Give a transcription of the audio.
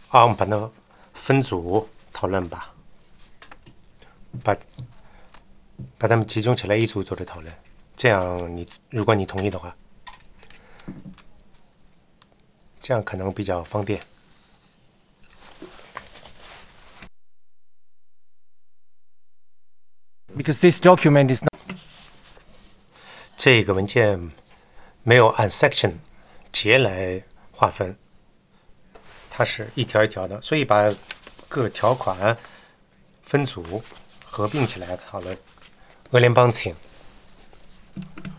我们把它分组讨论吧，把它们集中起来一组组的讨论。这样如果你同意的话，这样可能比较方便。 Because this document is not 这个文件没有按 section 节来划分，它是一条一条的，所以把各条款分组合并起来讨论。俄联邦请。